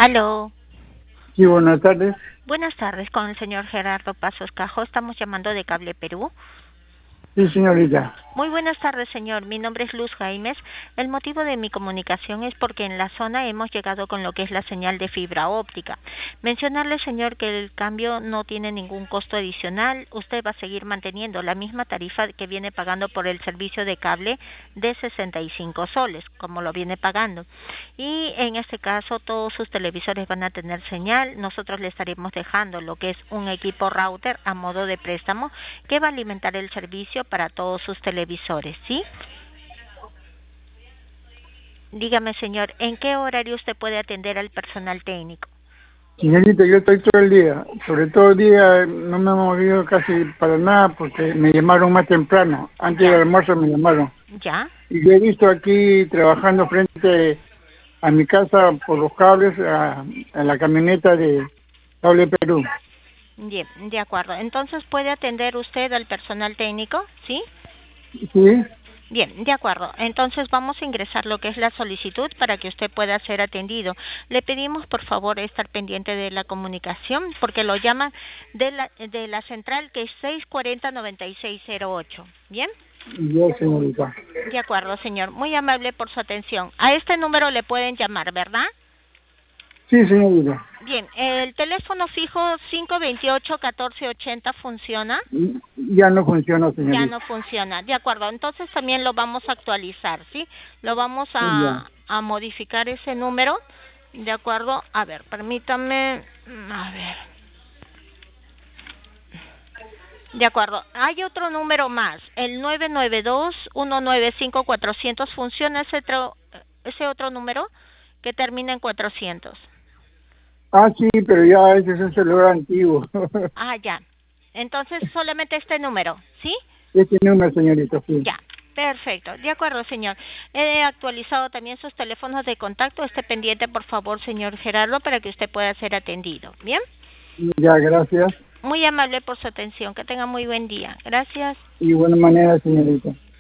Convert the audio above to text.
Aló. Sí, buenas tardes. Buenas tardes, con el señor Gerardo Pasos Cajo. Estamos llamando de Cable Perú. Sí, señorita. Muy buenas tardes, señor. Mi nombre es Luz Jaimes. El motivo de mi comunicación es porque en la zona hemos llegado con lo que es la señal de fibra óptica. Mencionarle, señor, que el cambio no tiene ningún costo adicional. Usted va a seguir manteniendo la misma tarifa que viene pagando por el servicio de cable de 65 soles, como lo viene pagando. Y en este caso, todos sus televisores van a tener señal. Nosotros le estaremos dejando lo que es un equipo router a modo de préstamo que va a alimentar el servicio para todos sus televisores, ¿sí? Dígame, señor, ¿en qué horario usted puede atender al personal técnico? Señorita, yo estoy todo el día. Sobre todo el día no me he movido casi para nada porque me llamaron más temprano. Antes del ¿Ya? almuerzo me llamaron. ¿Ya? Y yo he visto aquí trabajando frente a mi casa por los cables a la camioneta de Cable Perú. Bien, de acuerdo. Entonces, ¿puede atender usted al personal técnico? ¿Sí? Sí, Bien, de acuerdo. Entonces vamos a ingresar lo que es la solicitud para que usted pueda ser atendido. Le pedimos por favor estar pendiente de la comunicación porque lo llaman de la central que es 640-9608. ¿Bien? yo, señorita. De acuerdo, señor. Muy amable por su atención. A este número le pueden llamar, ¿verdad? Sí, señorita. Bien, el teléfono fijo 528-1480 funciona. Ya no funciona, Ya señorita. no funciona. De acuerdo, entonces también lo vamos a actualizar, ¿sí? Lo vamos Ya. a modificar ese número. De acuerdo, a ver, permítame. A ver. De acuerdo, hay otro número más, el 992-195-400. ¿Funciona ese otro número que termina en 400? Ah, sí, pero ya ese es un celular antiguo. Ah, ya. Entonces solamente este número, ¿sí? Este número, señorita, sí. Ya. Perfecto. De acuerdo, señor. He actualizado también sus teléfonos de contacto. Esté pendiente, por favor, señor Gerardo, para que usted pueda ser atendido. ¿Bien? Ya, gracias. Muy amable por su atención. Que tenga muy buen día. Gracias. Y buena manera, señorita.